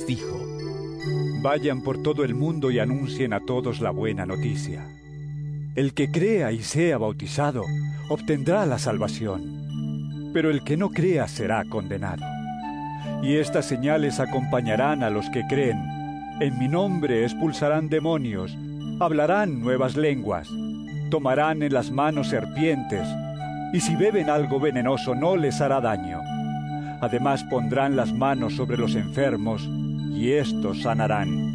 les dijo: Vayan por todo el mundo y anuncien a todos la buena noticia. El que crea y sea bautizado obtendrá la salvación, pero el que no crea será condenado. Y estas señales acompañarán a los que creen. En mi nombre expulsarán demonios, hablarán nuevas lenguas, tomarán en las manos serpientes, y si beben algo venenoso no les hará daño. Además pondrán las manos sobre los enfermos, y éstos sanarán.